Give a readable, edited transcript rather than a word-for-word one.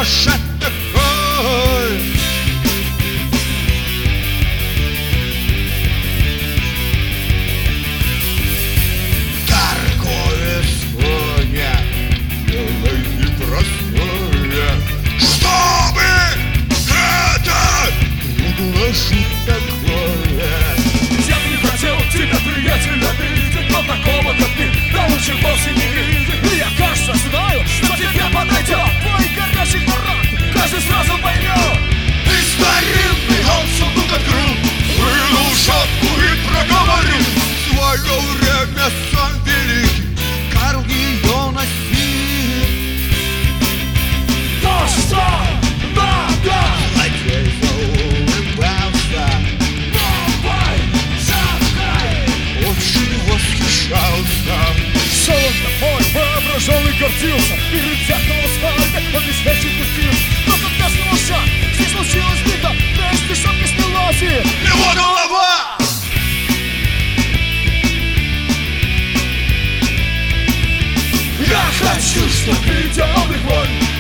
душа такой. Такое свое, белое и простое, чтобы это душа такое. Я бы не хотел тебя, приятеля, видеть, но такого, как ты, да лучше вовсе не видеть. И я, кажется, знаю, что тебе подойдет твой горячий парад, каждый сразу поймет. Ты старинный, он сундук открыл, вынул шапку и проговорил: свое время сам великий Карл ее носил. То, что надо, Злодей заулыбался, давай, шагай. очень восхищался. Шел он домой, воображал и гордился, перед зеркалом спальня он весь вечер пустил. Но когда снова шаг, здесь случилось беда, вместе шапки снялась и Его голова! я хочу, чтоб ты темный вонь